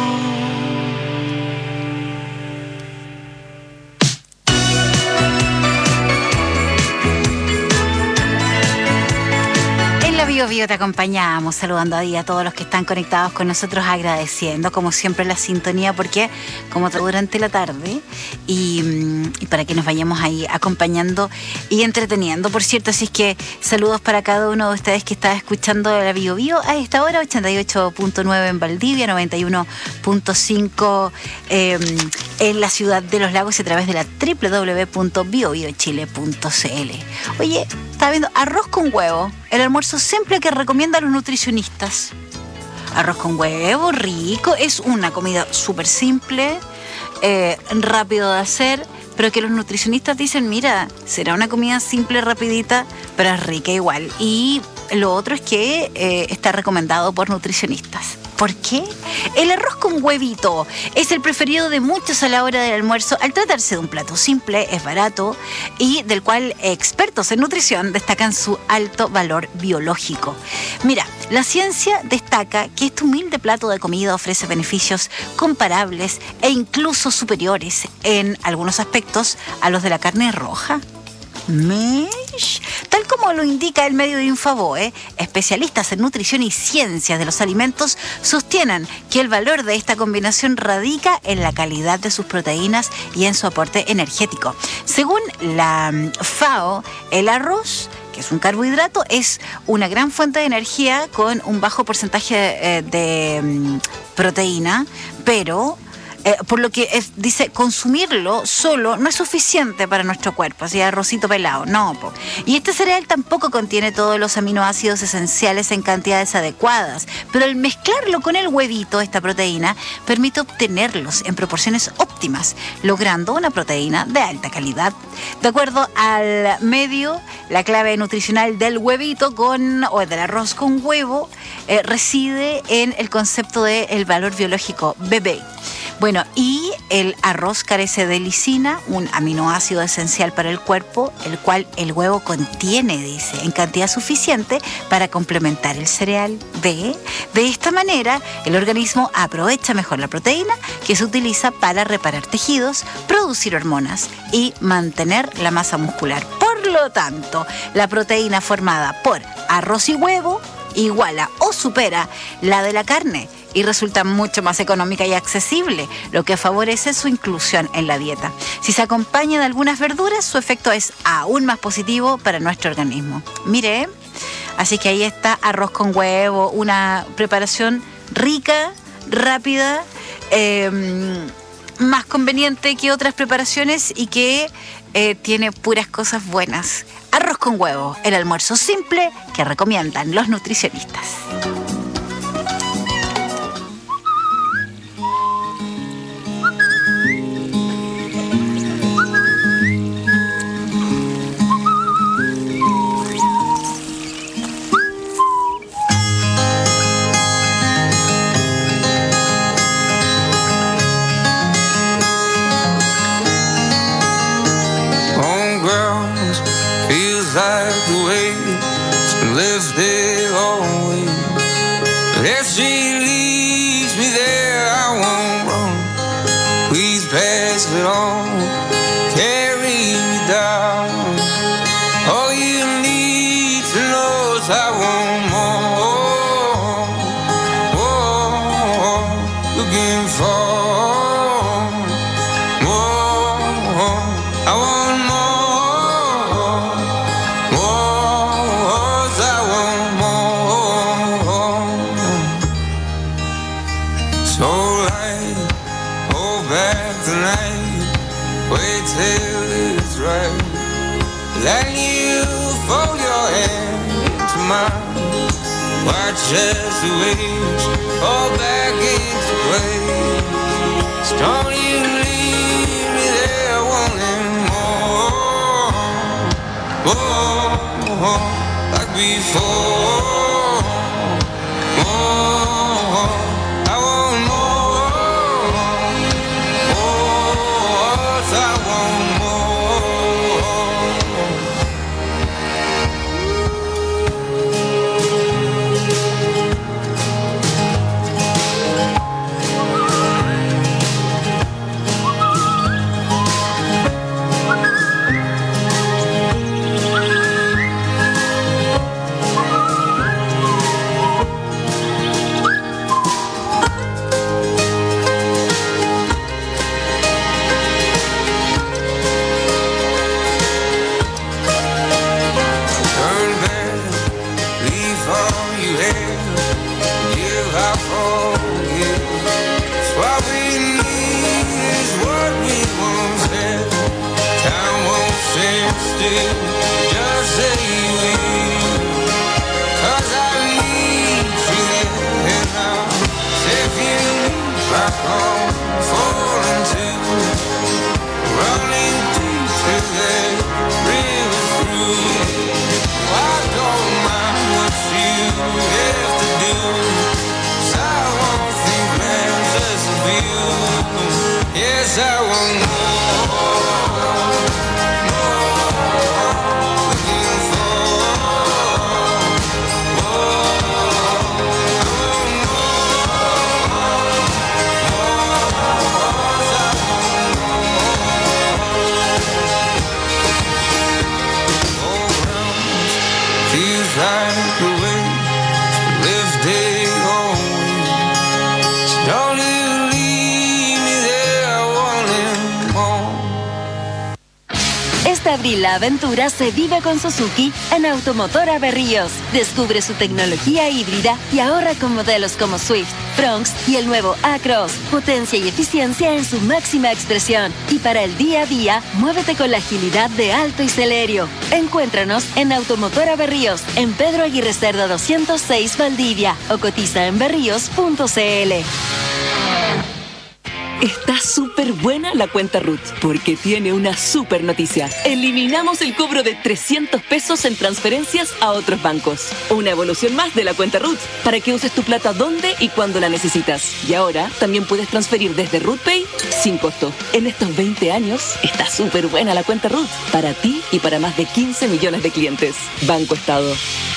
En la Bio Bio te acompañamos, saludando ahí a todos los que están conectados con nosotros, agradeciendo como siempre la sintonía, porque como durante la tarde y para que nos vayamos ahí acompañando y entreteniendo. Por cierto, así es que saludos para cada uno de ustedes que está escuchando la Bio Bio a esta hora, 88.9 en Valdivia, 91.5 en la ciudad de Los Lagos y a través de la www.biobiochile.cl. Oye, estaba viendo arroz con huevo, el almuerzo simple que recomiendan los nutricionistas. Arroz con huevo, rico, es una comida súper simple, rápido de hacer, pero que los nutricionistas dicen, mira, será una comida simple, rapidita, pero es rica igual. Y lo otro es que está recomendado por nutricionistas. ¿Por qué? El arroz con huevito es el preferido de muchos a la hora del almuerzo al tratarse de un plato simple, es barato y del cual expertos en nutrición destacan su alto valor biológico. Mira, la ciencia destaca que este humilde plato de comida ofrece beneficios comparables e incluso superiores en algunos aspectos a los de la carne roja. Tal como lo indica el medio de Infobae, especialistas en nutrición y ciencias de los alimentos sostienen que el valor de esta combinación radica en la calidad de sus proteínas y en su aporte energético. Según la FAO, el arroz, que es un carbohidrato, es una gran fuente de energía con un bajo porcentaje de proteína, pero por lo que dice, consumirlo solo no es suficiente para nuestro cuerpo, así arrocito pelado, no. Y este cereal tampoco contiene todos los aminoácidos esenciales en cantidades adecuadas, pero al mezclarlo con el huevito, esta proteína, permite obtenerlos en proporciones óptimas, logrando una proteína de alta calidad. De acuerdo al medio, la clave nutricional del huevito o del arroz con huevo reside en el concepto del valor biológico BB. Bueno, y el arroz carece de lisina, un aminoácido esencial para el cuerpo, el cual el huevo contiene, dice, en cantidad suficiente para complementar el cereal. De esta manera, el organismo aprovecha mejor la proteína que se utiliza para reparar tejidos, producir hormonas y mantener la masa muscular. Por lo tanto, la proteína formada por arroz y huevo iguala o supera la de la carne y resulta mucho más económica y accesible, lo que favorece su inclusión en la dieta. Si se acompaña de algunas verduras, su efecto es aún más positivo para nuestro organismo. Mire, así que ahí está arroz con huevo, una preparación rica, rápida, más conveniente que otras preparaciones y que tiene puras cosas buenas. Arroz con huevo, el almuerzo simple que recomiendan los nutricionistas. Like the way she lives there always. If she leaves me there, I won't run. Please pass it on, carry me down. All you need to know is I want more. Oh, looking for more. I want more. Then you fold your hand into mine. Watch as the waves fall back into place. Don't you leave me there wanting more, more, like before. More, I want more, more, I want just say you will, 'cause I need you here now. If you back home, falling to, running deep through that river through. I don't mind what you have to do, 'cause I won't think less of you. Yes, I want more. Like the way to live day always. Don't you leave me there wanting more. Este abril la aventura se vive con Suzuki en Automotora Berríos. Descubre su tecnología híbrida y ahorra con modelos como Swift, Bronx y el nuevo A-Cross. Potencia y eficiencia en su máxima expresión. Y para el día a día, muévete con la agilidad de Alto y Celerio. Encuéntranos en Automotora Berríos, en Pedro Aguirre Cerda 206 Valdivia o cotiza en berríos.cl. Está súper buena la cuenta Ruth, porque tiene una súper noticia. Eliminamos el cobro de 300 pesos en transferencias a otros bancos. Una evolución más de la cuenta Ruth, para que uses tu plata donde y cuando la necesitas. Y ahora también puedes transferir desde RuthPay sin costo. En estos 20 años está súper buena la cuenta Ruth, para ti y para más de 15 millones de clientes. Banco Estado.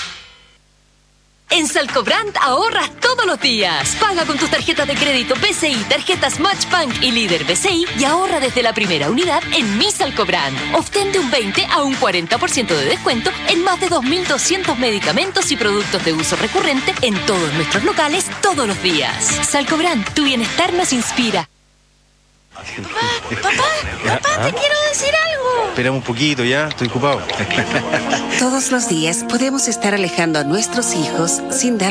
En Salcobrand ahorras todos los días. Paga con tus tarjetas de crédito BCI, tarjetas Matchbank y Líder BCI y ahorra desde la primera unidad en Mi Salcobrand. Obtén de un 20 a un 40% de descuento en más de 2.200 medicamentos y productos de uso recurrente en todos nuestros locales todos los días. Salcobrand, tu bienestar nos inspira. Papá, te quiero decir algo. Esperamos un poquito, ya, estoy ocupado. Todos los días podemos estar alejando a nuestros hijos sin dar